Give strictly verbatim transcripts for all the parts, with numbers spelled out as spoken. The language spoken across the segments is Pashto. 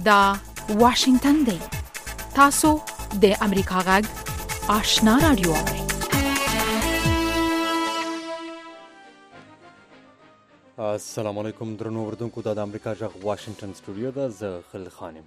دا واشنگتن دی. تاسو د امریکا غږ آشنا رادیو اورئ. السلام علیکم درنو اوریدونکو، دا د امریکا غږ واشنگتن سټوډیو ده. زه خلیل خان یم.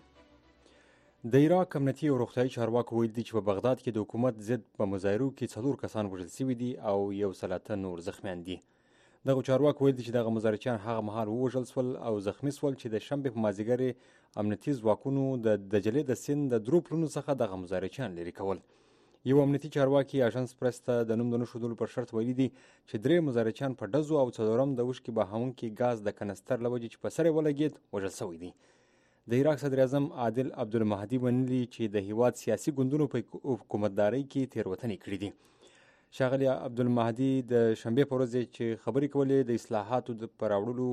د عراق امنیتي او روغتیایي چارواکو ویل دي چې په بغداد کې د حکومت ضد په مظاهرو کې څلور کسان وژل شوي دي او یو سل اته نور زخمیان دي. دغه چارواکو ویل دي چې دغه مظاهرچیان هغه مهال ووژل شول او زخمی شول چې د شنبې په مازدیګر امنیتي ځواکونو د دجلې د سیند د درو پلونو څخه دغه مظاهرچیان لرې کول. یو امنیتي چارواکي اژانس پریس ته د نوم د نه ښودلو پر شرط ویلي دي چې درې مظاهرچیان په ډزو او څلورم د اوښکې بهونکي ګاز د کنستر له وجې چې په سر یې ولګېد وژل شوی دی. د عراق صدر اعظم عادل عبدالمهدي ویلي چې د هیواد سیاسي ګوندونو په حکومتدارۍ کې تېروتنې کړې دي. ښاغلي عبدالمهدي د شنبې په ورځ چې خبرې کولې د اصلاحاتو په راوړلو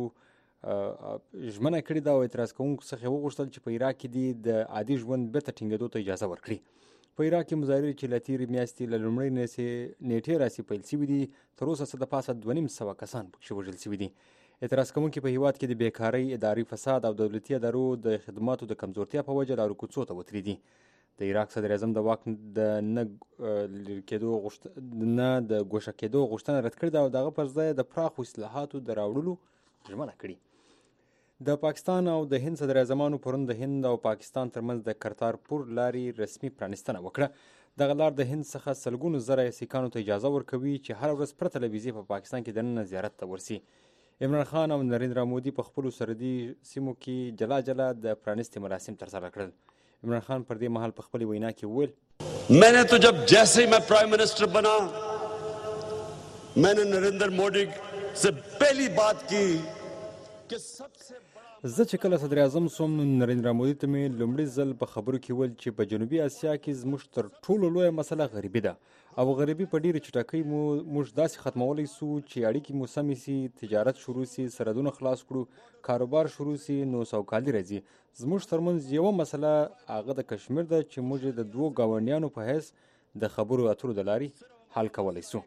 ژمنه کړې ده او اعتراض کوونکو څخه وغوښتل چې په عراق کې دي د عادي ژوند بیرته ټینګېدو ته اجازه ورکړي. په عراق کې مظاهرې چې له تېرې میاشتې له لومړۍ نیټې راسې پیل شوي دي، تر اوسه څه د پاسه دوه نیم سوه کسان پکښې وژل شوي دي. اعتراض کوونکي په هیواد کې د بیکارۍ، اداري فساد او دولتي ادارو د خدماتو د کمزورتیا په وجه لارو کوڅو ته وتلي دي. د عراق صدر اعظم د واک د نه لرې کېدو غوښت... نه د ګوښه کېدو غوښتنه رد کړې ده او د هغه پر ځای د پراخو اصلاحاتو د راوړلو ژمنه کړې. د پاکستان او د هند صدر اعظمانو پرون د هند او پاکستان ترمنځ د کرتارپور لارې رسمي پرانیستنه وکړه. دغه لار د هند څخه سلګونو زره سیکانو ته اجازه ورکوي چې هره ورځ پرته له ویزې په پاکستان کې دننه زیارت ته ورسي. عمران خان او نریندرا مودي په خپلو سرحدي سیمو کې جلا جلا د پرانستې مراسم ترسره کړل. عمران خان پر دې مهال په خپلې وینا کې وویل، میں نے تو جب جیسے ہی میں پرائم منسٹر بنا میں نے نریندر مودی سے پہلی بات کی کہ سب سے زه چې کله صدر اعظم سوم نو نریندرا مودي ته مې لومړي ځل په خبرو کې ویل چې په جنوبي اسیا کې زموږ تر ټولو لویه مسله غریبي ده او غریبي په ډېرې چټکۍ مو موږ داسې ختمولی سو چې اړیکې مو سمې سي، تجارت شروع سي، سرحدونه خلاص کړو، کاروبار شروع سي، نو سوکالي راځي. زموږ ترمنځ یوه مسله هغه د کشمیر ده چې موږ د دوو ګاونډیانو په حیث د خبرو اترو د لارې حل کولی سو.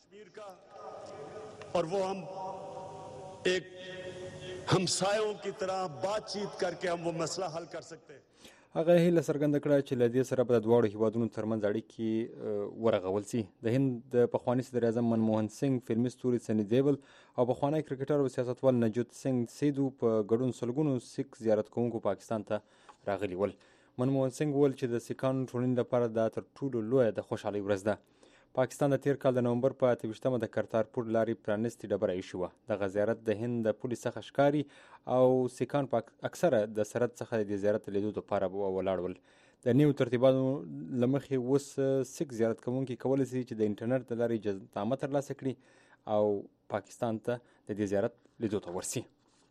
اور وہ ہم ایک همسایوں کی طرح بات چیت کر کے ہم وہ مسئلہ حل کر سکتے ہیں. هغه هیله څرګنده کړه چې له دې سره به د دواړو هیوادونو ترمنځ اړیکې ورغول سي. د هند د پخواني صدر اعظم منموهن سینګ، فلمي ستوري سني دیول او پخوانی کرکټر او سیاستوال نجوت سینګ سیدو په ګډون سلګونو سیک زیارت کوونکو پاکستان ته راغلي ول. منموهن سینګ وویل چې د سیکانو ټولنې لپاره دا تر ټولو لویه د خوشحالۍ ورځ ده. پاکستان د تیر کال د نومبر په اته ویشتمه د کرتارپور لارې پرانستې ډبره ایښې وه. دغه زیارت د هند د پولې څخه ښکاري او سیکان په اکثره د سرحد څخه د زیارت لیدو لپاره ولاړ ول. د نویو ترتیباتو له مخې اوس سیک زیارت کوونکي کولی شي چې د انټرنیټ د لارې اجازهنامه ترلاسه کړي او پاکستان ته د دې زیارت لیدو ته ورسي.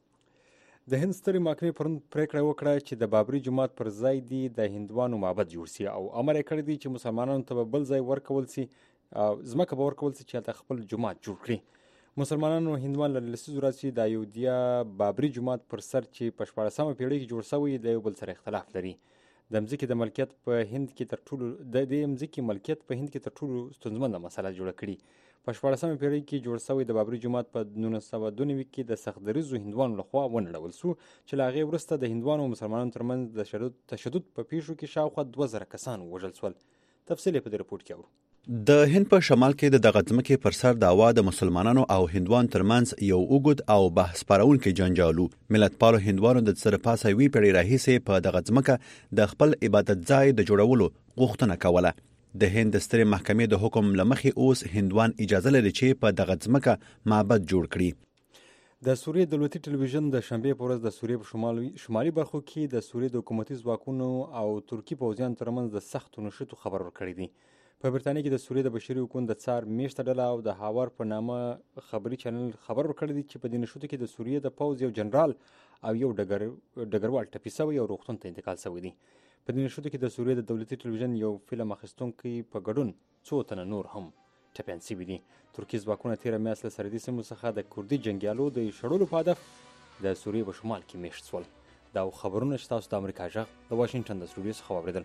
د هند سترې محکمې پرون پریکړه وکړه چې د بابري جومات پر ځای دی د هندوانو معبد جوړ سي او امر یې کړی دی چې مسلمانانو ته به بل ځای ورکول سي، ځمکه به ورکول سي چې هلته خپل جومات جوړ کړي. مسلمانانو هندوان له لسیزو راځي د ایودیا بابري جومات پر سر چې په شپاړسمه پیړۍ کې جوړ شوی د یو بل سره اختلاف لري. د مځکې د ملکیت په هند کې تر ټولو د دې مځکې ملکیت په هند کې تر ټولو ستونزمنه مسله جوړه کړي. په شپاړسمه پیړۍ کې جوړ شوی د بابري جومات په نولس سوه دوه نوي کې د سخت دریځو هندوانو لخوا ونړول سو چې له هغې وروسته د هندوانو او مسلمانانو ترمنځ د تشدد په پیښو کې شاوخوا دوه زره کسان ووژل شول. تفصیل یې په دې رپورټ کې اورو. د هند په شمال کې د دغه ځمکې پر سر دعوا د مسلمانانو او هندوانو ترمنځ یو اوږد او بحث پارونکی جنجالو. ملتپالو هندوانو د سره پاسه وی پیړۍ راهیسې په دغه ځمکه د خپل عبادت ځای د جوړولو غوښتنه کوله. د هند د سترې محکمې د حکم له مخې اوس هندوان اجازه لري چې په دغه ځمکه معبد جوړ کړي. د سوریې دولتي ټلویزیون د شنبې په ورځ د سوریې په شمالي شمالي برخو کې د سوریې د حکومتي ځواکونو او ترکي پوځیانو ترمنځ د سختو نښتو خبر ورکړی دی. په برتانیې کې د سوریې د بشري حقوقو د څار میشته ډله او د هاور په نامه خبري چینل خبر ورکړی دی چې په دې نښتو کې د سوریې د پوځ یو جنرال او یو ډګر ډګروال ټپي شوی او روغتون ته انتقال شوی دی. په دې نښتو کې د سوریې د دولتي ټلویزیون یو فلم اخیستونکی په ګډون څو تنه نور هم ټپیان شوي دي. ترکي ځواکونه تېره میاشت له سرحدي سیمو څخه د کردي جنګیالو د شړلو په هدف د سوریې په شمال کې میشت شول. دا خبرونه چې تاسو د امریکا غږ د واشنګټن د سټوډیو څخه واورېدل.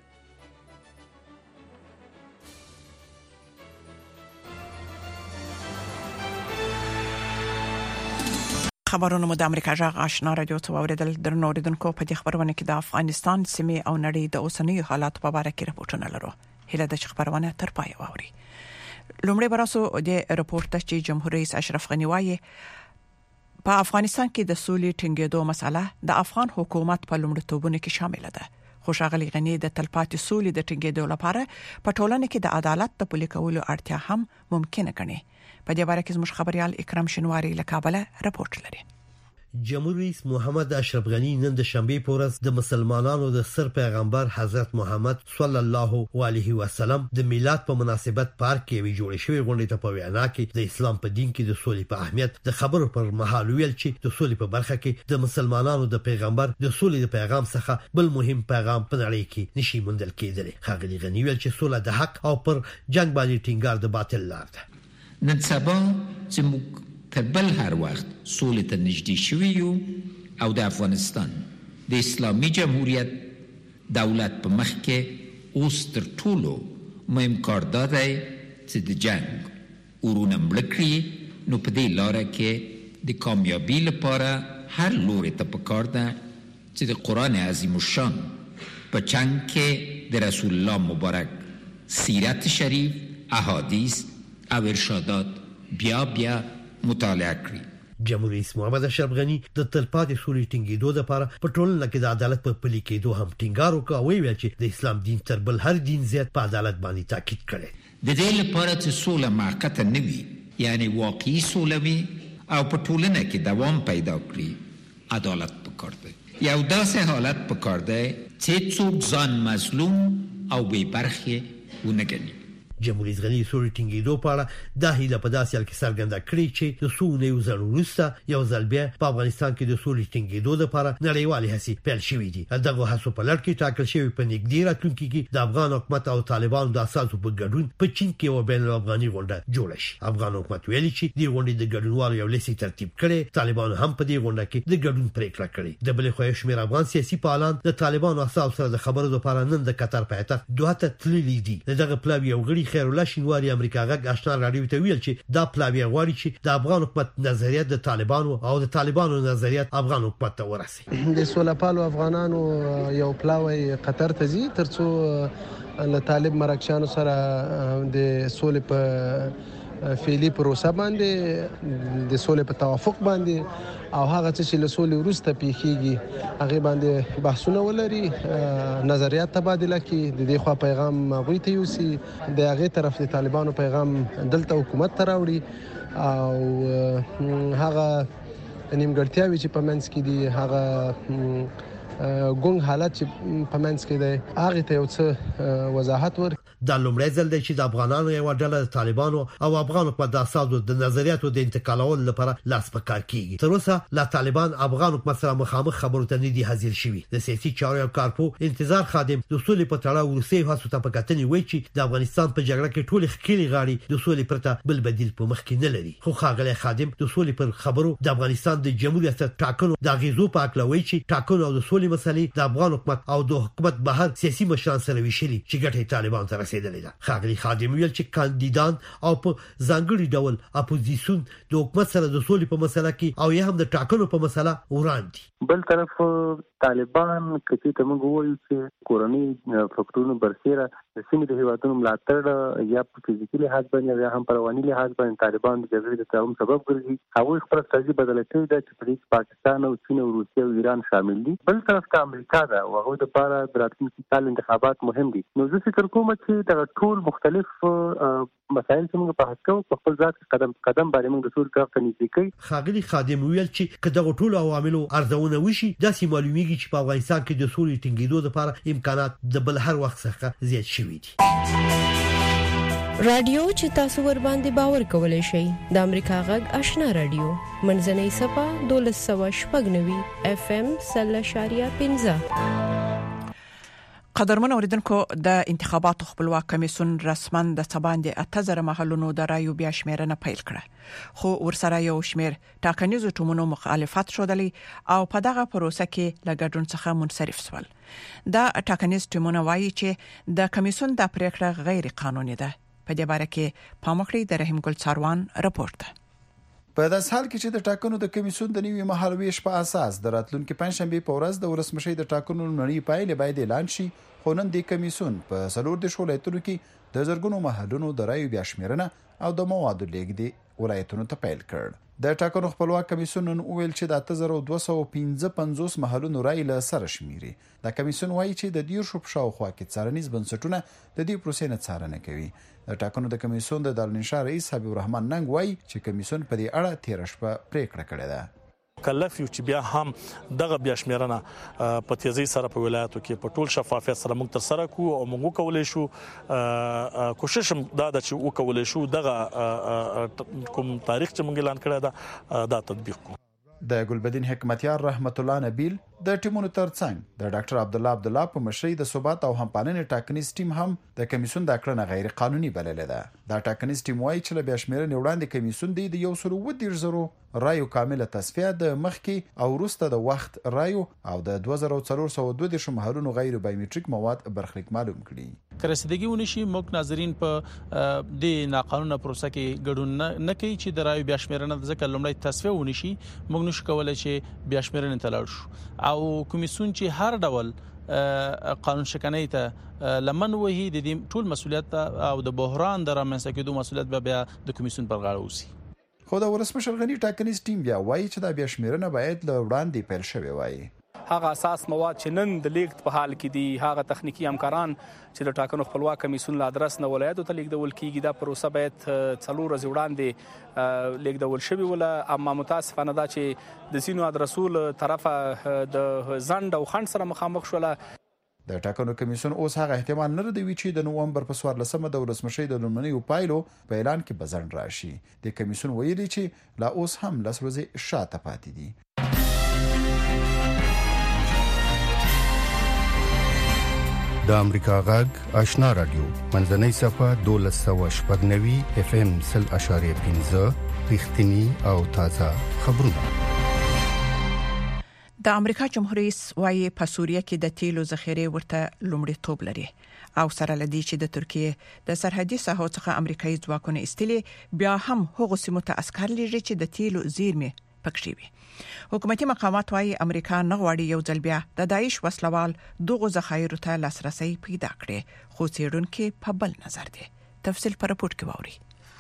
خبرونه مو د امریکا جغ آشنا رادیو ته اوریدل درنو اوریدونکو په دې خبرونه کې د افغانستان سیمه او نړۍ د اوسنۍ حالات په اړه کې راپورټونه لرو. هله د خبرونه تر پای واوري. لومړی براسو د راپورټ چې جمهور رئیس اشرف غنی وایي په افغانستان کې د سولې ټینګېدو مسله د افغان حکومت په لومړیتوبونو کې شامل ده. خوشاغلی غنی د تلپاتې سولې د ټینګېدو لپاره په ټولنه کې د عدالت د پلي کولو اړتیا هم ممکنه ګڼي. په دې اړه کې زموږ خبريال اکرام شنواری له کابل راپورټ لري. جمهور رئیس محمد اشرف غنی نن د شنبه په ورځ د مسلمانانو د سر پیغمبر حضرت محمد صلی الله علیه وسلم د میلاد په مناسبت پارک کې وی جوړ شوی غونډه ته په وینا کې د اسلام په دین کې د سولې په اهمیت د خبرو پر مهال ویل چې د سولې په برخه کې د مسلمانانو د پیغمبر د سولې د پیغام څخه بل مهم پیغام په نړۍ کې نشي موندل کېدلی. خاغلی غنی ویل چې سوله د حق او پر جنگ باندې ټینګار د باطل لار ده. نن سبا چې موږ تر بل هر وخت سولې ته نږدې شوي یو او د افغانستان د اسلامي جمهوریت دولت په مخ کې اوس تر ټولو مهم کار دا دی چې د جنگ ورونه مړه کړي. نو په دې لاره کې د کامیابی لپاره هر لوري ته پکار ده چې د قرآن عظیم الشان په چنگ کې د رسول الله مبارک سیرت شریف، احادیث او ارشادات بیا بیا مطالعه کړي. جمهور رئیس محمد اشرف غنی د تلپاتې سولې ټینګېدو لپاره په ټولنه کې د عدالت په پلي کېدو هم ټینګار وکړ او ویل چې د اسلام دین تر بل هر دین زیات په عدالت باندې تاکید کړي. د دې لپاره چې سوله محققه نه وي، یعنی واقعي سوله وي او په ټولنه کې دوام پیدا کړي، عدالت پکار دی. یو داسې حالت پکار دی چې څوک ځان مظلوم او بې برخې ونه ګڼي. جمهور رئیس غنی سولې ټینګېدو په اړه د هیله په داسې حال کې څرګنده کړې چې د سولې یو ځل وروسته یو ځل بیا په افغانستان کې د سولې ټینګېدو لپاره نړیوالې هڅې پیل شوې دي. دغه هڅو په لړ کې ټاکل شوی په نږدې راتلونکي کې د افغان حکومت او طالبانو د اساسو په ګډون په چین کې یو بین الافغاني غونډه جوړه شي. افغان حکومت ویلي چې د غونډې د ګډونوالو یو لیست ترتیب کړي. طالبانو هم په دې غونډه کې د ګډون پریکړه کړې. د بل خو شمیر افغان سیاسي فعالان د طالبانو اساس سره د خبرو لپاره نن د قطر پایتخت دوحه ته تللي دي. دغه پلاوی یو غړي خیر الله شینواری امریکا غږ آشنا رادیو ته ویل چې دا پلاوی غواړي چې د افغان حکومت نظریات د طالبانو او د طالبانو نظریات افغان حکومت ته ورسي. د سولهپالو افغانانو یو پلاوی قطر ته ځي ترڅو له طالب مرکشانو سره د سولې په فعلی پروسه باندې د سولې په توافق باندې او هغه چې له سولې وروسته پیښیږي هغه باندې بحثونه ولري، نظریات تبادله کړي. د دې خوا پیغام غوي ته یوسي، د هغه طرف د طالبانو پیغام دلته حکومت ته راوړي او هغه نیمګړتیاوي چې په منځ کې دي، هغه ګونګ حالت چې په منځ کې دی، هغه ته یو څه وضاحت ورکړي. دا لومړی ځل دی چې د افغانانو یو ډله د طالبانو او افغان حکومت د اساسو د نظریاتو د انتقالولو لپاره لاس په کار کیږي. تر اوسه لا طالبان افغان حکومت سره مخامخ خبرو ته نه دي حاضر شوي. د سیاسي چارو او کارپو انتظار خادم د سولې په تړاو روسي هڅو ته په کتنې وایي چې د افغانستان په جګړه کې ټول خکېلي غاړي د سولې پرته بل بدیل په مخ کې نه لري. خو خاغلی خادم د سولې پر خبرو د افغانستان د جمهوریت ټاکنو د غیزو په اړه وایي چې ټاکنو او د سولې مسلې د افغان حکومت او د حکومت بهر سیاسي مشران سره ویشلي چې ګټه طالبان ته رسیدلې ده. خاغلی خادم ویل چې کاندیدان او په ځانګړي ډول اپوزیسیون د حکومت سره د سولې په مسله کې او یا هم د ټاکنو په مسله وړاندې. بل طرف طالبان کچې ته موږ وایو چې کورنۍ فکټورونو برسېره د سیمې د هیوادونو ملاتړ یا په فزیکي لحاظ باندې یا هم په رواني لحاظ باندې طالبان د جګړې د تفاهم سبب ګرځي. هغوی خپل استراتیژي بدله کړې ده چې په دې کې پاکستان او چین او روسیه او ایران شامل دي. بل طرف ته امریکا ده او هغوی لپاره د راتلونکي کال انتخابات مهم دي. نو زه فکر کوم چې دا ټول مختلف مسایل چې موږ په حق کوو په خپل ځات قدم قدم باندې موږ د ټول طرف ته نږدې کوي. خاغلی خادم ویل چې کله ټول عواملو ارزونه وشي داسې معلومیږي چې په افغانستان کې د سولې ټینګېدو لپاره امکانات د بل هر وخت څخه زیات شوي دي. رادیو چې تاسو ور باندې باور کولای شئ د امریکا غږ آشنا رادیو منځنۍ صفه دولس سوه شپږ نوي اف ام سل اشاریه پنځه. قدرمن اوریدونکو د انتخاباتو خپلواک کمیسیون رسما د سباندې اته زره محلونو د رایو بیا شمیرنه پیل کړه، خو ورسره یو شمیر ټاکنیزو ټومونو مخالفت شودلی او په دغه پروسه کې لګډون څخه منصرف شول. دا ټاکنیز ټومونه وایي چې د کمیسیون د پریکړه غیر قانوني ده. په دې باره کې پاموخړي د رحیم ګل څاروان راپورټ. په داس حال کې چې د ټاکنو د کمیسیون د نیوي مهالويش په اساس د راتلونکو پنځشنبه په ورځ د ولسمشي د ټاکنو لړۍ پایلې باید اعلان شي، خو نن د کمیسیون په څلور د ولایتونو کې د زرګونو محلونو د رایو بیا شمیرنه او د موادو لیږد ولایتونو ته پیل کړ. د ټاکنو خپلواک کمیسیون نن ویل چې د اته زره دوه سوه پنځه پنځوس محلونو رای له سره شمیري. د کمیسیون وایي چې د دیر شو په شاوخوا کې څارنیز بنسټونه د دې پروسې نه څارنه کوي. د ټاکنو د کمیسیون د دالنشا رئیس حبیب الرحمن ننګ وایي چې کمیسیون په دې اړه تیر شپه پریکړه کړې ده. کلف یو چې بیا هم دغه بیا شمیرنه په تیزی سره په ولایتو کې په ټول شفافیت سره موږ تر سره کوو او موږ کولای شو کوشش دا د چې وکولای شو دغه کوم تاریخ چې موږ اعلان کړی دا دا تطبیق کوو. د ګلبدین حکمتیار رحمت الله نبیل د ټیمونو ترڅنګ د ډاکټر عبد الله عبد الله په مشرۍ د ثبات او همپالنې ټاکنیز ټیم هم د کمیسیون د کړنې غیر قانوني بللې ده. دا ټاکنیز ټیم وایي چې له بیا شمیرنې وړاندې کمیسیون د یو سل و دېرش زره رایو کامله تصفیه د مخکې او وروسته د وخت رایو او د دوه زره څلور سوه دوه دېرش محلونو غیر بایومټریک مواد برخلیک معلوم کړي. کرسیدګي ونشي موږ ناظرین په د ناقانونه پروسه کې ګډون نه کوي چې د رایو بیا شمیرنه ځکه لومړی تصفیه ونشي موږ نشو کولای چې بیا شمیرنه ته لاړ شو او کمیسیون چې هر ډول قانون شکنۍ ته لمن وهي د دې ټول مسولیت او د بحران د رامنځته کېدو مسولیت به بیا د کمیسیون پر غاړه وسی. خو د ولسمشر غنی ټاکنیز ټیم بیا وایي چې د بیا شمیرنه باید له وړاندې پیل شوی وای. هغه اساس مواد چې نن د لیږد په حال کې دي هغه تخنیکی همکاران چې د ټاکنو خپلواک کمیسیون له ادرس نه ولایتو ته لیږدول کیږي دا پروسه باید څلور ورځې وړاندې لیږدول شوی ولا اما متاسفانه دا چې د سینو ادرسو له طرفه د ځند او خند سره مخامخ شوله. د ټاکنو کمیسیون اوس هغه احتمال نه ردوي چې د نوومبر په څوارلسمه د ولسمشي د لومړنیو پایلو په اعلان کې بزن راشي. د کمیسیون ویلي چې لا اوس هم لس ورځې شاته پاتې دي. د امریکا غږ آشنا رادیو منځنۍ صفه دولس سوه شپږ نوي اف ام سل اشاریه پنځه رښتینی او تازه خبرونه. د امریکا جمهور رئیس وايي په سوریه کې د تیلو ذخیره ورته لومړیتوب لري او سره لدی چې د ترکیه د سرحدي ساحو څخه امریکایي ځواکونه استلي بیا هم هغه سیمه ته عسكر لري چې د تیلو زیرمه پکښې وي. حکومتي مقامات وايي امریکا نه غواړي یو ځل بیا د داعش وسلوال دغه ذخایرو ته لاسرسي پیدا کړي خو څېړونکو په بل نظر دي. تفصیل پر راپور کې واوري.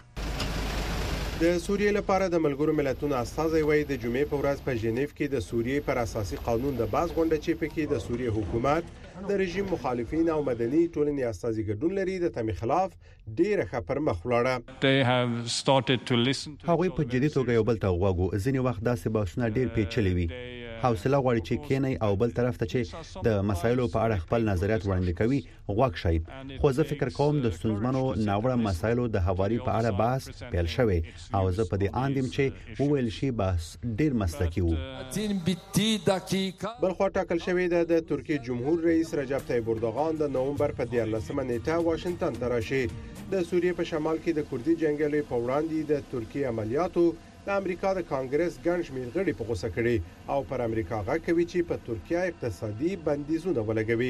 د سوریې لپاره د ملګرو ملتونو استازي وایي د جمعې په ورځ په ژنیف کې د سوریې پر اساسي قانون د باز غونډه چې پکې د سوریې حکومت د رژیم مخالفین او مدني ټولنې استازي ګډون لري د تمی خلاف ډیره خبر مخ ولاړه. هغوی په جدي توګه یو بل ته غوږو ځینې وخت داسې بحثونه ډیر پیچلي وي. حوصله غواړي چې کینی او بل طرف ته چې د مسایلو په اړه خپل نظریات وړاندې کوي غوږ شي. خو زه فکر کوم د ستونزمنو ناوړه مسایلو د حواري په اړه بحث پیل شوی او زه په دې اندیم چې وویل شي بحث ډیر مسلکي وو. بل خو ټاکل شوی د ترکیې جمهور رئیس رجب طیب اردوغان د نومبر په دیارلسمه نیټه واشنگټن ته راشي. د سوریې په شمال کې د کوردي جنگیالو په وړاندې د ترکیې عملیاتو د امریکا د کانګرس ګڼ شمېر غړي په غوسه کړي او پر امریکا غږ کوي چې په ترکیه اقتصادي بندیزونه ولګوي.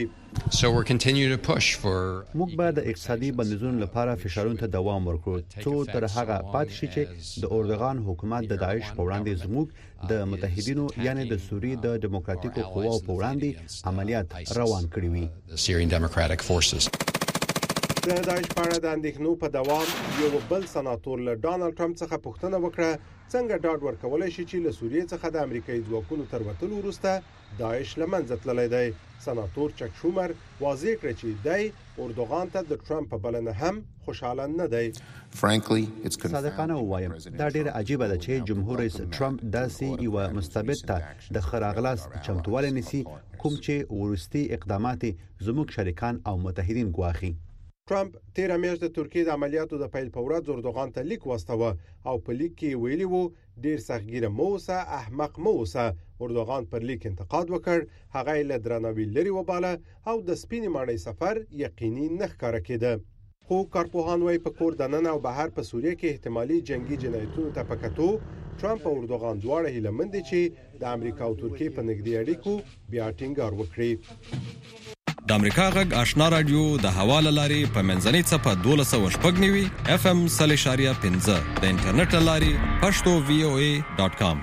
موږ به د اقتصادي بندیزونو لپاره فشارونو ته دوام ورکړو څو تر هغه پاتې شي چې د اردوغان حکومت د داعش په وړاندې زموږ د متحدینو یعنی د سوریې د دیموکراتیکو قواو په وړاندې عملیات روان کړي وي. د داعش په اړه د اندېښنو په دوام یو بل سناتور له ډانلډ ټرمپ څخه پوښتنه وکړه څنګه ډاډ ورکولای شي چې له سوریې څخه د امریکایي ځواکونو تر وتلو وروسته داعش له منځه تللی دی. سناتور چک شومر واضح کړ چې دی اردوغان ته د ټرمپ په بلنه هم خوشاله نه دی. صادقانه وایم دا ډیره عجیبه ده چې جمهور رئیس ټرمپ داسې یو مستبد ته د خراغلاس چمتواله نسی کوم چې ورستي اقدامات زموږ شریکان او متحدین ګواخي. ټرمپ تیر میاشت د ترکیې د عملیاتو د پیل په ورځ اردوغان ته لیک واستاوه او په لیک کې ویلي وو ډیر سختګیره مو اوسه احمق مو اوسه. اردوغان پر لیک انتقاد وکړ هغه له درناوي لري وباله او د سپینې ماڼۍ سفر یقیني نه ښکاره کېده. خو کارپوهان وايي په کور دننه او بهر په سوریه کې احتمالي جنگي جنایتونو ته پکاتو ټرمپ او اردوغان دواړه هیله مند دي چې د امریکا او ترکیې په نږدې اړیکو بیا ټینګار وکړي. د امریکا غږ آشنا رادیو د حواله لاري په منځنۍ صفه دولس او شپږ نیوي اف ام صلی شاریه پنځه د انټرنیټ لاري پښتو وی او ای ډاٹ کام.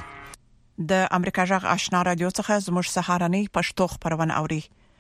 د امریکا غږ آشنا رادیو څخه زموږ سهارنۍ پښتو خبرونه اوري.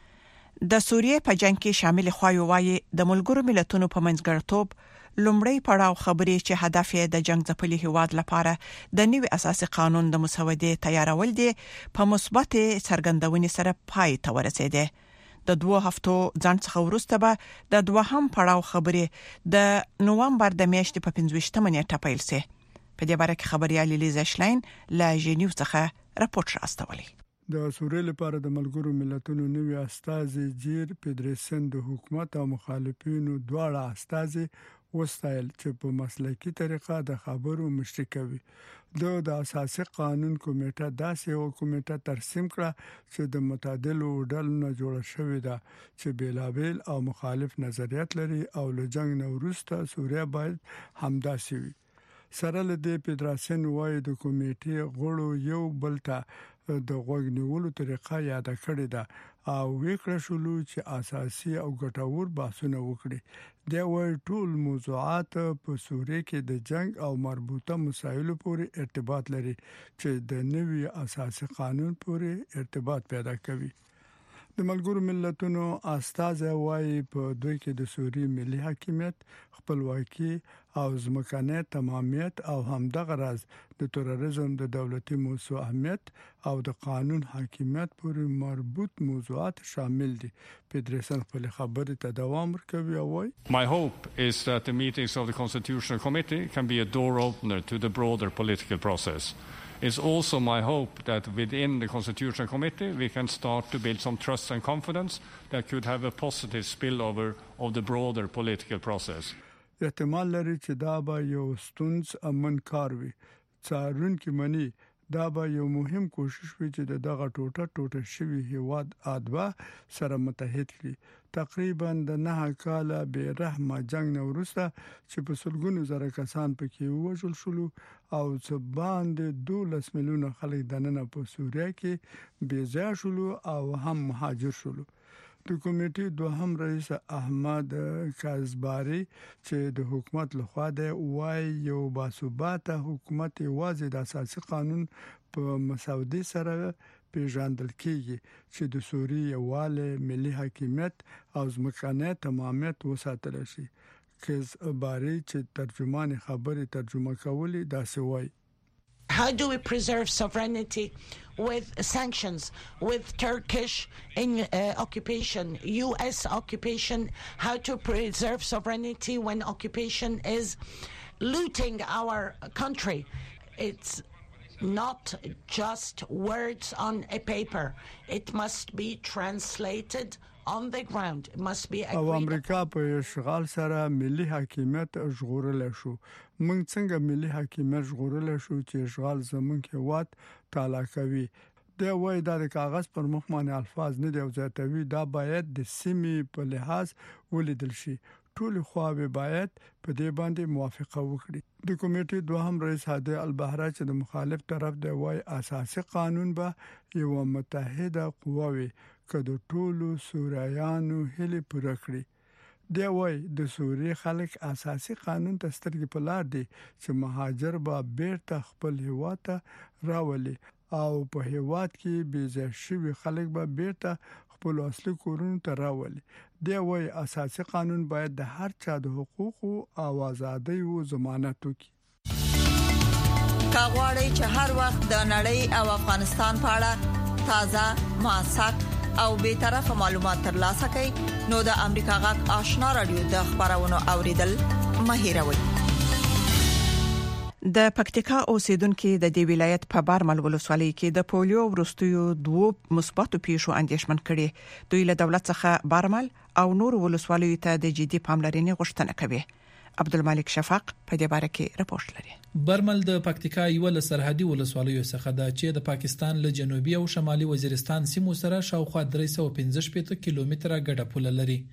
د سوریې په جنگ کې شامل خوایو وایي د ملګرو ملتونو په منځګړتوب لومړی پړاو خبرې چې هدف یې د جنگ ځپلي هیواد لپاره د نوي اساسي قانون د مسودې تیارول دي په مثبت څرګندونې سره پای ته ورسېده. د دوه هفتو ځان څخه وروسته به د دوهم پړاو خبرې د نوامبر د میاشتې په پنځوستمه نیټه پیل شي. په دې باره کې خبريال لیزا شلاین لا ژنیو څخه راپورټ راستولی. د سوریې لپاره د ملګرو ملتونو نوي استازي جیر پدریسن د حکومت او مخالفینو دواړه استازي وستایل چې په مسلکي طریقه د خبرو مشري کوي. د د اساسي قانون کمیټه داسې یو کمیټه ترسیم کړه چې د متعادلو ډلو نه جوړه شوې ده چې بیلابیل او مخالف نظریات لري او له جنگ نه وروسته سوریه باید همداسې وي. سره له دې پدریسن وايي د کمیټې غړو یو بل ته د غوږ نیولو طریقه یاد کړې ده او وکړه شلو چې اساسي او ګټور بحثونه وکړي. دا وایي ټول موضوعات په سوریه کې د جنگ او مربوطه مسایلو پورې ارتباط لري چې د نوي اساسي قانون پورې ارتباط پیدا کوي. د ملګرو ملتونو استازي وايي په دوی کې د سوریې ملي حاکمیت، خپلواکي او ځمکني تمامیت او همدغه راز د تروریزم د دولتي موضوع اهمیت او د قانون حاکمیت پورې مربوط موضوعات شامل دي. پدریسن خپل خبرې ته دوام ورکوي او وايي My hope is that the meetings of the Constitutional Committee can be a door opener to the broader political process. It's also my hope that within the Constitutional Committee we can start to build some trust and confidence that could have a positive spillover of the broader political process. احتمال لري چې دا به یو ستونز امن کار وي. څارونکو مني دا به یو مهم کوشش وي چې دغه ټوټه ټوټه شوی هیواد ادبا سره متحد کړي. تقریبا د نه کاله به رحمه جنگ نه وروسته چې په سلګونو زره کسان پکې وژل شول او څه باندې دولس میلیونه خلک د نن په سوریه کې بې ځای شول او هم مهاجر شول. د کمیټې دوهم رئیس احمد کازباری چې د حکومت لخوا د وای یو باثباته حکومت واځي د اساسي قانون په مسودې سره پیژندل کیږي چې د سوریې والي ملي حاکمیت او ځمکني تمامیت وساتل شي. کازباری چې ترجمان خبري ترجمه کولی دا سوي How do we preserve sovereignty with sanctions, with Turkish in, uh, occupation, U S occupation? How to preserve sovereignty when occupation is looting our country? It's not just words on a paper. It must be translated on the ground. It must be agreed. او امریکا په اشغال سره ملي حاکمیت ژغورل شو. موږ څنګه ملي حاکمیت ژغورل شو چې اشغال زمونږ هیواد تالا کوي. دا وایي د کاغذ پر مخ باندې الفاظ نه دی او زیاتوي دا باید د سیمې په لحاظ ولیدل شي. ټول خواوې باید په دې باندې موافقه وکړي. د کمیټې دوهم رئیس هادي البحرا چې د مخالف طرف دی وایي اساسي قانون به یو متحده قوه وي که د ټولو سوریانو هلې پوره کړي. دی وایي د سوریې خلک اساسي قانون ته سترګې په لار دي چې مهاجر به بیرته خپل هیواد ته راولي او په هیواد کې بېځای شوي خلک به بیرته خپل اصلي کورونو ته راولي. دی وایي اساسي قانون باید د هر چا د حقوقو او ازادیو ضمانت وکړي. کاغوري چې هر وخت د نړۍ او افغانستان په اړه تازه موثق او به طرفه معلومات ترلاسه کړئ نو د امریکا غږ آشنا رادیو د خبرونو اوریدل مهیروي. د پکتیکا اوسیدونکو د دې ولایت په بارمل ولسوالۍ کې د پولیو ورستیو دوه مثبتو پیښو اندیشمن کړي. دوی له دولت څخه بارمل او نور ولسوالیو ته د جدي پاملرنې غوښتنه کوي. عبدالملک شفاق په دې باره کې راپورټ لري. برمل د پکتیکا یو له سرحدي ولسوالیو څخه ده چې د پاکستان له جنوبي او شمالي وزیرستان سیمو سره شاوخوا درې سوه پنځه شپږ کیلومتره ګډه پوله لري.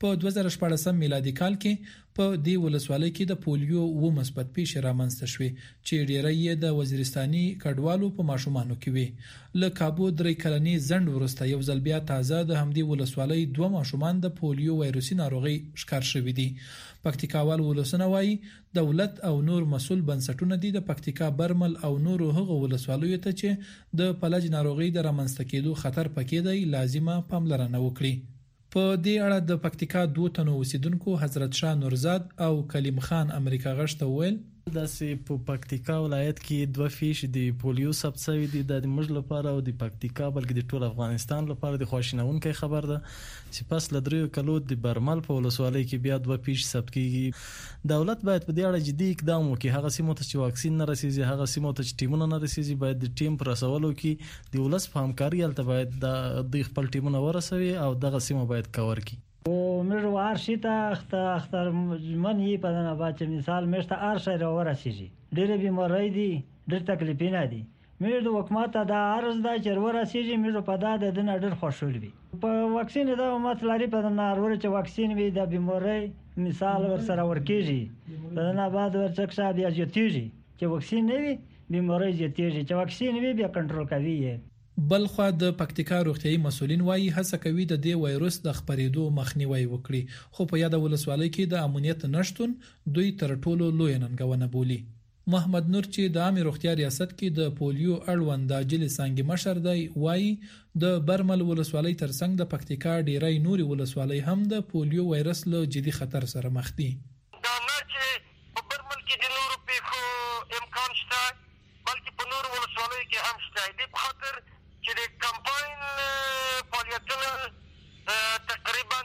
په دوه زره شپږ میلادي کال کې په دې ولسوالۍ کې د پولیو و مثبت پیښې رامنځته شوې چې ډېری یې د وزیرستاني کډوالو په ماشومانو کې وي. له کابو درې کلنی زند ورسته یو ځل بیا تازه د همدې ولسوالۍ دوه ماشومان د پولیو وایروسي ناروغي ښکار شوي دي. پکتیکاوال ولسونه وایي دولت او نور مسول بنسټونه دي د پکتیکا برمل او نور هغه ولسوالیو ته چې د فلج ناروغي د رامنځته کېدو خطر پکې دی لازمه پاملرنه وکړي. په دې اړه د پکتیکا دوه تنو اوسیدونکو حضرت شاه نورزاد او کلیم خان امریکا غشته ویل داسې په پکتیکا ولایت کې دوه فیش د پولیو ثبت شوی دي د موږ لپاره او د پکتیکا بلکې د ټول افغانستان لپاره د خوشینونکې خبر ده چې پس له دریو کلو د برمل په ولسوالۍ کې بیا دوه فیش ثبت کیږي. دولت باید په دې اړه جدي اقدام وکړي. هغه سیمو ته چې واکسین نه رسیږي، هغه سیمو ته چې ټیمونه نه رسیږي، باید د ټیم پر رسولو کې د ولس په همکاري هلته باید د خپل ټیمونه ورسوي او دغه سیمه باید کور کړي. و مر وارشیتا اخت اختر من یی پدنه باچ مثال مرته ارشه را ورسیږي ډېر بیماری دي ډېر تکلیفونه دي مې د حکومت دا عرض دا چې ورسیږي مې په دا د دن ډېر خوشحال وي په واکسین دا مطلب پدنه ور چې واکسین وي د بیماری مثال ور سره ورکیږي پدنه بعد ورڅخه بیا جتیږي چې واکسین نه وي بیماری جتیږي چې واکسین وي بیا کنټرول کوي. بلخوا د پکتیکا روغتيایي مسولین وایي هڅه کوي د دې وایروس د خپرېدو مخنیوي وکړي، خو په یاد ولسوالۍ کې د امنیت نشټون دوی تر ټولو لوی ننګونه بولي. محمد نور چې د عامه روغتیا ریاست کې د پولیو اړوند د جلی څنګه مشر دی وایي د برمل ولسوالۍ ترڅنګ د پکتیکا ډیری نوري ولسوالۍ هم د پولیو وایرس له جدي خطر سره مخ دي. دا نه چې په برمل کې د نورو پیښو امکان شته بلکې په نورو ولسوالۍ کې هم شته. د په خاطر چې د کمپاین فعالیتونه تقریبا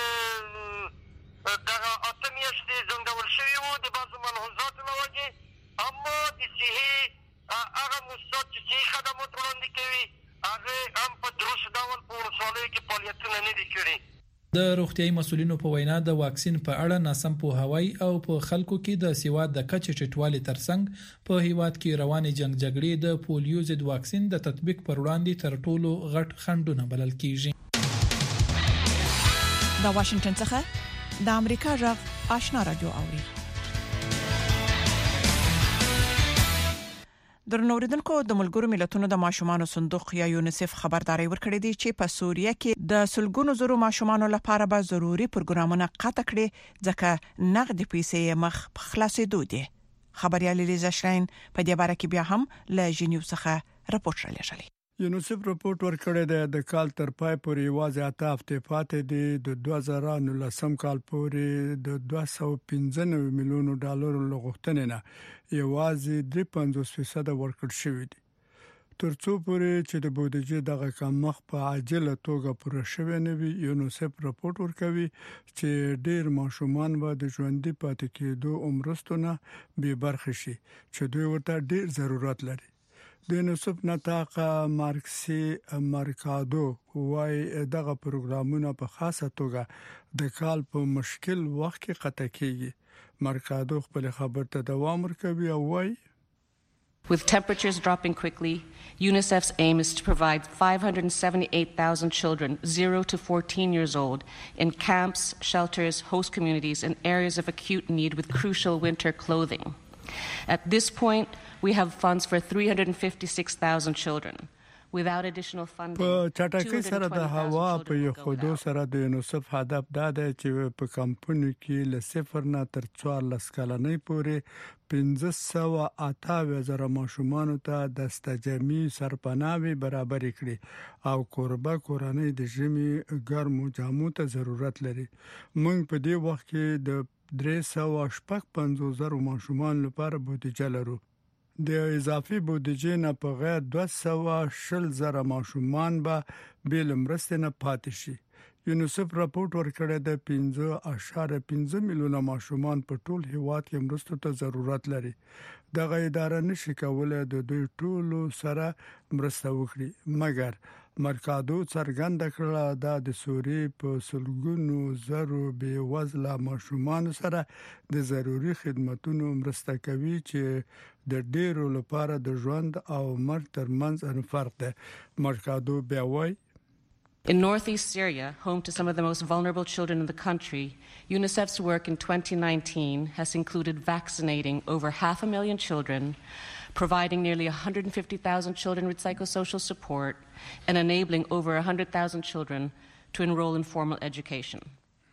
دغه اته میاشتې ځنډول شوي وو د بعضو ملحوظاتو له وجې، اما د صحي هغه موسسات چې صحي خدمات وړاندې کوي هغې هم په درست ډول په ولسوالیو کې فعالیتونه نه دي کړي. د روغتيایي مسولینو په وینا د واکسین په اړه ناسم پوهاوی او په خلکو کې د سیواد د کچې چټوالي ترڅنګ په هیواد کې روانې جنگ جګړې د پولیو ضد واکسین د تطبیق پر وړاندې تر ټولو غټ خنډونه بلل کیږي. د واشنگټن څخه د امریکا غږ آشنا رادیو اوري. د نوریدونکو د ملګرو ملتونو د ماشومان صندوق یا یونیسف خبرداري ورکړې دي چې په سوریه کې د سلګونو زرو ماشومان لپاره به ضروري پروګرامونه قطع کړي ځکه نقد پیسې مخ په خلاصېدو دي. خبريال لیزا شلاین په دې باره کې بیا هم له جنیو څخه راپورټ راغلی. یونیسف راپورټ ورکړی دی د کال تر پای پورې یوازې اته هفتې پاتې دي د دوه زره نولسم کال پورې د دوه سوه پنځه نوي میلیونو ډالرو لغښتنې نه یوازې درې پنځوس فیصد ورکړل شوی دي ترڅو پورې چې د بودیجې دغه کمښت په عاجله توګه پوره شوی نه وي. یونیسف راپورټ ورکوي چې ډېر ماشومان به د ژوندۍ پاتې کېدو عمرستونه به برخه شي چې دوی ورته ډېر ضرورت لري. د یونیسف نتاقه مارکسي مارکادو وايي دغه پروګرامونه په خاصه توګه د کال په مشکل وخت کې قطع کیږي. مارکادو خپل خبر ته دوام ورکوي او وايي With temperatures dropping quickly, UNICEF's aim is to provide five hundred seventy-eight thousand children zero to fourteen years old in camps, shelters, host communities, and areas of acute need with crucial winter clothing. At this point, we have funds for three hundred fifty-six thousand children. Without additional funding, په چټکۍ سره د هوا په یخودو سره د یونیسف هدف دا دی چې په کمپونو کې له صفر نه تر څوارلس کلنۍ پورې پنځه سوه اته اویا زره ماشومان ته د استجامي سرپناوي برابر کړي او کوربه کورنۍ د ژمي ګرمو جامو ته ضرورت لري. موږ په دې وخت کې د درې سوه شپږ پنځوس زره ماشومان لپاره بودیجه لرو. د اضافي بودیجې نه په غیر دوه سوه شل زره ماشومان به بیل مرستې نه پاتې شي. یونیسف راپورټ ورکړی د پنځه اعشاریه پنځه میلیونه ماشومان په ټول هیواد کې مرستو ته ضرورت لري. دغه اداره نشي کولای د دوی ټولو سره مرسته وکړي، مګر مرکادو څرګنده کړه دا د سوریې په سلګونو زرو بې وزله ماشومان سره د ضروري خدماتو مرسته کوي چې د ډیرو لپاره د ژوند او مرګ ترمنځ فرق دی. مرکادو بیا وایي In northeast Syria, home to some of the most vulnerable children in the country, UNICEF's work in twenty nineteen has included vaccinating over half a million children, providing nearly one hundred fifty thousand children with psychosocial support, and enabling over one hundred thousand children to enroll in formal education.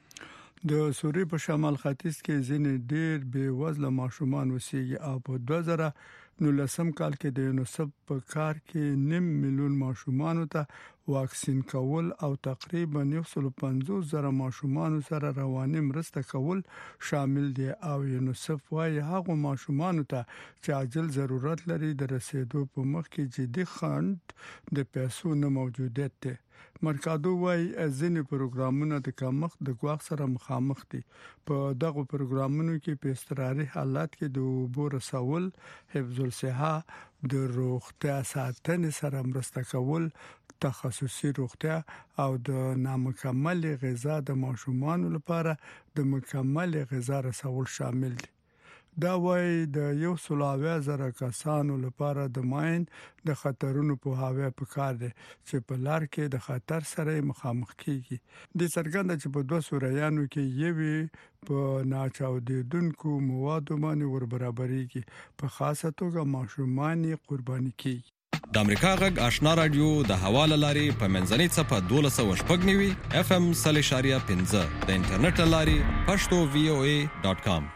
د سوریې په شمال ختیځ کې ځینې ډېر بې وزله ماشومان اوسېږي او په دوه زره نولسم کال کې د یونیسف په کار کې نیم میلیون ماشومان ته واکسین کول او تقریبا یو سل او پنځوس زره ماشومان سره رواني مرسته کول شامل دي او یونیسف وايي هغه ماشومان ته چې عاجل ضرورت لري د رسیدو په مخ کې جدي خنډ د پیسو نه موجودیت ده. مرکادو وايي ځینې پروګرامونه د کمښت د ګواښ سره مخامخ دي. په دغه پروګرامونو کې په اضطراري حالات کې د اوبو رسول، حفظ الصحه، د روغتیا ساتنې سره مرسته کول، تخصصي روغتیا او د نامکمل غذا د ماشومان لپاره د مکمل غذا رسول شامل دي. دا وايي د یو سلاوي زره کسانو لپاره د ماین د خطرونو په هاوی په کار دي چې په لار کې د خطر سره مخامخ کیږي. د څرګنده چې په دوه سوریانو کې یوي په ناچاودیدونکو موادو باندې ور برابرېږي، په خاصه توګه ماشومان قرباني کیږي. د امریکا غږ آشنا رادیو د حواله لاري په منځنۍ صفه دولس سوه شپږ نوي اف ام صلی شاریه پنځه د انټرنیټ لاري پښتو وی او ای ډاټ کام.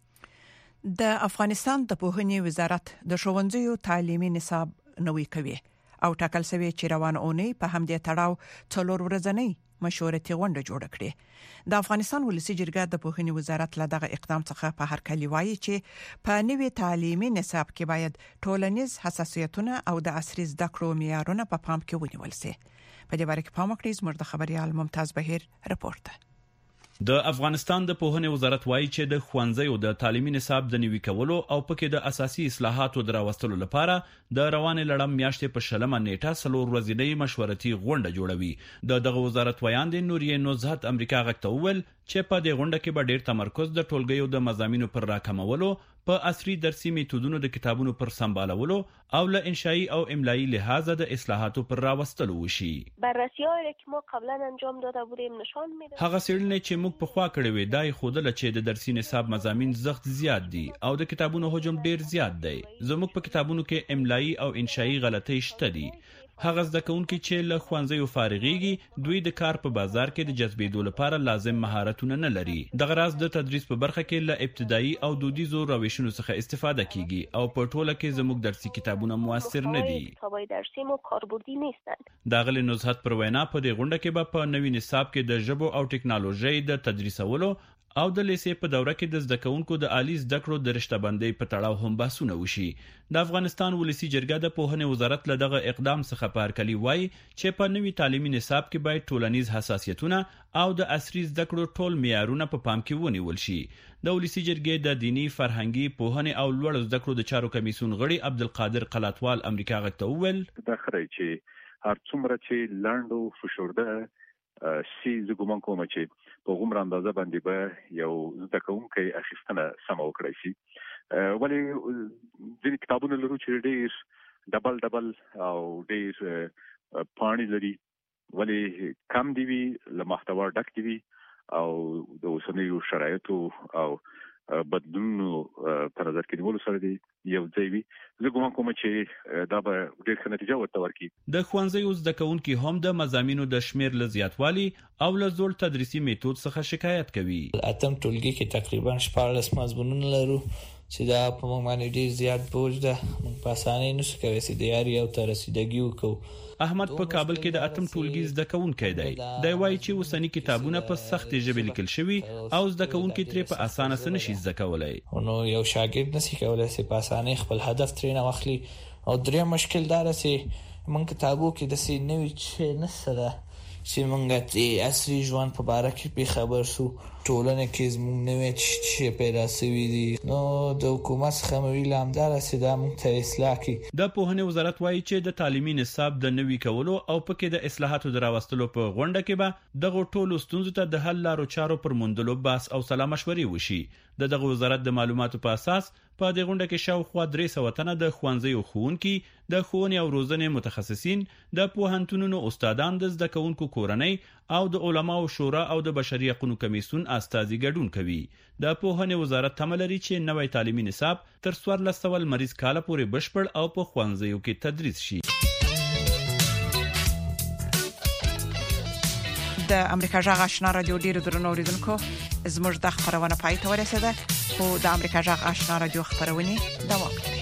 د افغانستان د پوهنې وزارت د ښوونځیو تعلیمي نصاب نوي کوي او ټاکل شوی چې روان اونۍ په همدې تړاو څلور ورځنۍ مشورتي غونډه جوړه کړې. د افغانستان ولسی جرګه د پوهنې وزارت له دغه اقدام څخه په هر کلی وایي چې په نوي تعلیمي نصاب کې باید ټولنیز حساسیتونه او د عصري زده کړو معیارونه په پام کې ونیول شي. په دې باره کې پام وکړئ. زموږ د خبريال ممتاز بهیر رپورت. د افغانستان د پوهنې وزارت وایي چې د ښوونځیو د تعلیمي نصاب د نوي کولو او پکې د اساسي اصلاحاتو دراوستلو لپاره د روانې لړم میاشتې په شلمه نیټه څلور ورځنۍ مشورتي غونډه جوړوي. د دغه وزارت ویاند نوریه نوزهت امریکا غږ ته وویل چې په دې غونډه کې به ډېر تمرکز د ټولګیو د مضامینو پر راکمولو، په عصري درسي میتودونو د کتابونو پر سمبالولو او له انشایی او املایی لحاظه د اصلاحاتو پر راوستلو وشي. بررسی‌هایی که ما قبلا انجام داده بودیم نشان میده هغه څېړنې چې موږ په خوا کړې وې دای خوده چې د درسي نصاب مضامین زغت زیات دي او د کتابونو حجم ډېر زیات دی. زموږ په کتابونو کې املایی او انشایی غلطۍ شته دي. هغه زده کوونکي چې له ښوونځیو فارغيږي دوی د کار په بازار کې د جذبېدو لپاره لازم مهارتونه نه لري. دغه راز د تدریس په برخه کې له ابتدایي او دودیزو روشونو څخه استفاده کیږي او په ټوله کې زموږ درسي کتابونه موثر نه دي. کتابای درسي مو کاربردي نیستند. داغله نزهت پر وینا په دې غونډه کې به په نوي نصاب کې د ژبو او ټکنالوژي د تدریسولو او د لیسې په دوره کې د زده کوونکو د عالی زده کړو د رشته بندۍ په تړاو هم بحثونه وشي. د افغانستان ولسی جرګه د پوهنې وزارت له دغه اقدام څخه په هرکلی وایي چې په نوي تعلیمي نصاب کې باید ټولنیز حساسیتونه او د عصري زده کړو ټول معیارونه په پام کې ونیول شي. د ولسی جرګې د دینی فرهنګي پوهنې او لوړ زده کړو د چارو کمیسیون غړي عبدالقادر قلاتوال امریکا غږ ته وویل د خره چې هر څومره چې لاندو فشورده سی زګومن کوم چې په غومره اندازه باندې به یو زده کوونکی اخیستنه سم وکړي شي. ولی ځینې کتابونه لرو چې ډېر ډبل ډبل او ډېر پاڼې لري ولی کم دی وی له محتوا ډک دی او د اوسنیو شرایطو او بدلونو پر نظر کې نیول سره دی یو ځای وي. زه ګومان کوم چې دا به ډېر ښه نتیجه ورته ورکړي. د ښوونځیو زده کوونکي هم د مضامینو د شمیر له زیاتوالي او له زوړ تدریسي میتود څخه شکایت کوي. اتم ټولګي کې تقریبا شپږ مضمونونه لرو چې دا په موږ باندې ډېر زیات بوج ده. موږ په اسانۍ نشو کولی چې د یاري او ته رسیدګي وکړو. احمد په کابل کې د اتم ټولګي زده کوونکی دی. دی وایي چې اوسني کتابونه په سختې ژبې لیکل شوي او زده کوونکي ترې په اسانه څه نشي زده کولی. نو یو شاګرد نشي کولی چې په اسانۍ خپل هدف ترې نه واخلي. او دریم مشکل دا ده چې موږ کتابو کې داسې نوي شی نشته ده چې موږ د عصري ژوند په باره کې پرې خبر شو. ټولنه کې زموږ نوې چې پیدا شوی دي نو د حکومت څخه مویل همدار چې دا موږ ته اصلاح کړي. د پوهنې وزارت وایي چې د تعلیمي نصاب د نوي کولو او پکې د اصلاحاتو دراوستلو په غونډه کې به دغه ټولو ستونزو ته د حل لارو چارو پر موندلو بحث او سلا مشورې وشي. د دغه وزارت د معلوماتو په اساس په دې غونډه کې شاوخوا درې سوه تنه د ښوونځیو ښوونکي، د ښوونې او روزنې متخصصین، د پوهنتونونو استادان، د زده کوونکو کورنۍ او د علماو شورا او د بشري حقوقو کمیسیون استازي ګډون کوي. د پوهنې وزارت تمه لري چې نوی تعلیمي نصاب تر څوارلس سوه لمریز کاله پورې بشپړ او په ښوونځیو کې تدریس شي. د امریکا جغ آشنا رادیو ډیرو درنو اوریدونکو زموږ د خبرونه پای ته ورسېده خو د امریکا جغ آشنا رادیو خبرونه دوام لري.